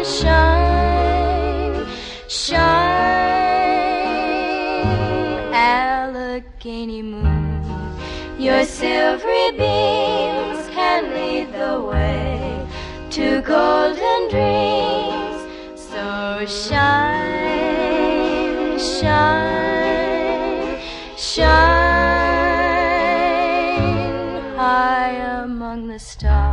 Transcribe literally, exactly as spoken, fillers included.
shine, shine, Allegheny moon. Your silvery beams can lead the way to golden dreams. So shine, shine, shine high among the stars.